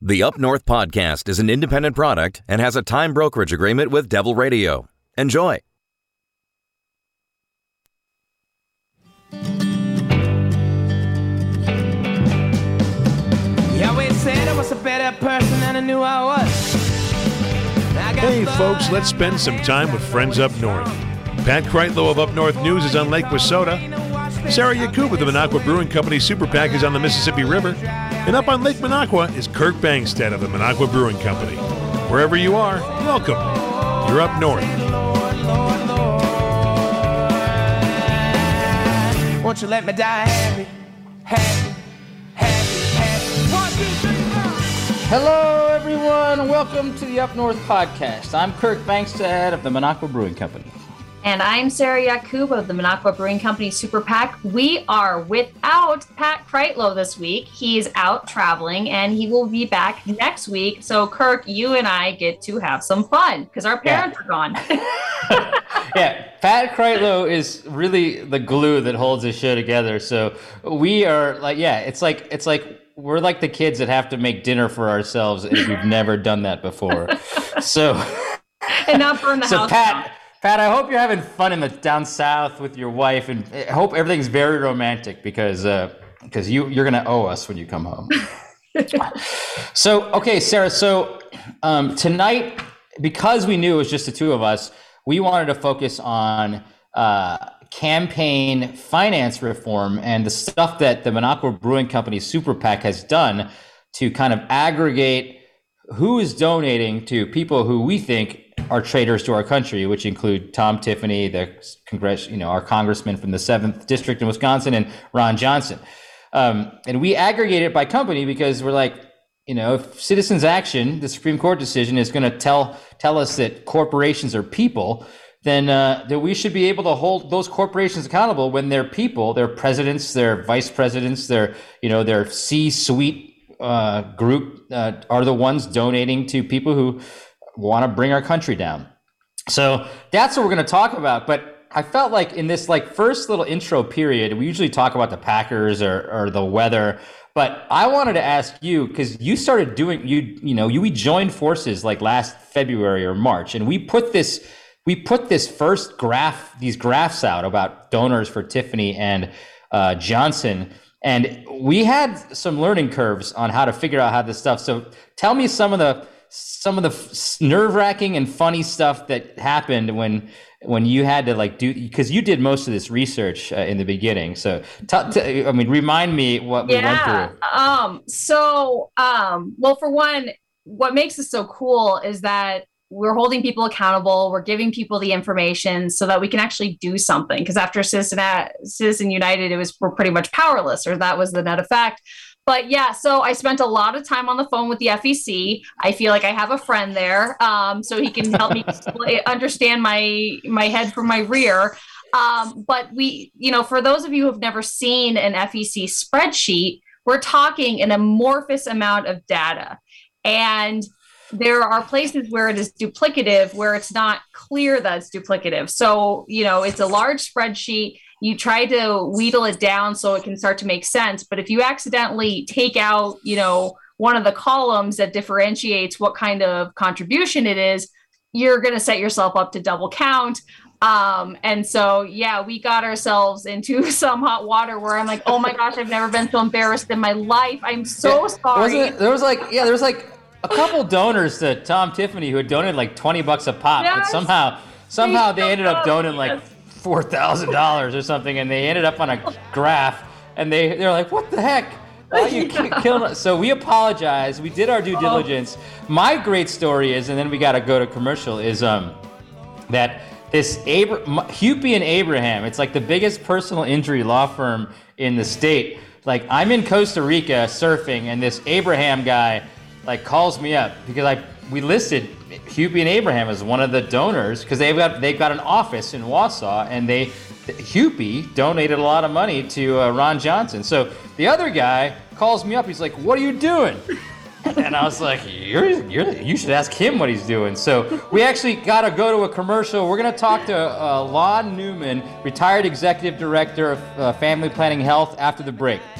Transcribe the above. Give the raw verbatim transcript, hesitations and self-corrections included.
The Up North podcast is an independent product and has a time brokerage agreement with Devil Radio. Enjoy. Yahweh said I was a better person than I knew I was. I Hey folks, let's spend some time with friends up north. Pat Kreitlow of Up North News is on Lake Wissota. Sarah Yakub of the Minocqua Brewing Company Super PAC is on the Mississippi River. And up on Lake Minocqua is Kirk Bangstad of the Minocqua Brewing Company. Wherever you are, welcome. You're up north. Won't you let me die happy, happy, happy, happy. One, two, three, four. Hello, everyone. Welcome to the Up North podcast. I'm Kirk Bangstad of the Minocqua Brewing Company. And I'm Sarah Yakub of the Minocqua Brewing Company Super PAC. We are without Pat Kreitlow this week. He's out traveling and he will be back next week. So Kirk, you and I get to have some fun because our parents yeah. are gone. Yeah, Pat Kreitlow is really the glue that holds this show together. So we are like, yeah, it's like, it's like, we're like the kids that have to make dinner for ourselves and we've never done that before. So, and not burn the so house Pat, down. Pat, I hope you're having fun in the down south with your wife, and I hope everything's very romantic because uh, because you you're gonna owe us when you come home. So okay, Sarah. So um, tonight, because we knew it was just the two of us, we wanted to focus on uh, campaign finance reform and the stuff that the Minocqua Brewing Company Super PAC has done to kind of aggregate who is donating to people who we think are traitors to our country, which include Tom Tiffany, the Congress, you know, our congressman from the seventh district in Wisconsin, and Ron Johnson. Um, and we aggregate it by company because we're like, you know, if Citizens Action, the Supreme Court decision, is going to tell tell us that corporations are people, then uh, that we should be able to hold those corporations accountable when their people, their presidents, their vice presidents, their, you know, their C-suite uh, group uh, are the ones donating to people who want to bring our country down. So that's what we're going to talk about. But I felt like in this like first little intro period, we usually talk about the Packers or, or the weather. But I wanted to ask you, because you started doing, you you know, you we joined forces like last February or March, and we put this we put this first graph, these graphs out about donors for Tiffany and uh, Johnson. And we had some learning curves on how to figure out how this stuff. So tell me some of the some of the nerve-wracking and funny stuff that happened when when you had to like do, because you did most of this research uh, in the beginning. So t- t- I mean, remind me what we yeah. went through. Um, so, um, well, for one, what makes this so cool is that we're holding people accountable. We're giving people the information so that we can actually do something. Because after Citizen, Citizen United, it was we're pretty much powerless, or that was the net effect. But yeah, so I spent a lot of time on the phone with the F E C. I feel like I have a friend there, um, so he can help me understand my my head from my rear. Um, but we, you know, for those of you who have never seen an F E C spreadsheet, we're talking an amorphous amount of data. And there are places where it is duplicative, where it's not clear that it's duplicative. So, you know, it's a large spreadsheet. You try to wheedle it down so it can start to make sense. But if you accidentally take out, you know, one of the columns that differentiates what kind of contribution it is, you're going to set yourself up to double count. Um, and so, yeah, we got ourselves into some hot water where I'm like, oh my gosh, I've never been so embarrassed in my life. I'm so yeah, sorry. Wasn't it, there was like, yeah, there was like a couple donors to Tom Tiffany who had donated like twenty bucks a pop, yes. but somehow, somehow they ended up donating like yes. four thousand dollars or something, and they ended up on a graph, and they, they're like, what the heck? Why are you yeah. killing us? So we apologize. We did our due diligence. Oh. My great story is, and then we got to go to commercial, is um that this Abra- Hupy and Abraham, it's like the biggest personal injury law firm in the state. Like, I'm in Costa Rica surfing, and this Abraham guy like calls me up because I we listed Hupy and Abraham as one of the donors because they've got they've got an office in Wausau, and they Hupy donated a lot of money to uh, Ron Johnson. So the other guy calls me up. He's like, "What are you doing?" And I was like, you're, you're, you should ask him what he's doing. So we actually got to go to a commercial. We're going to talk to uh, Lon Newman, retired executive director of uh, Family Planning Health, after the break.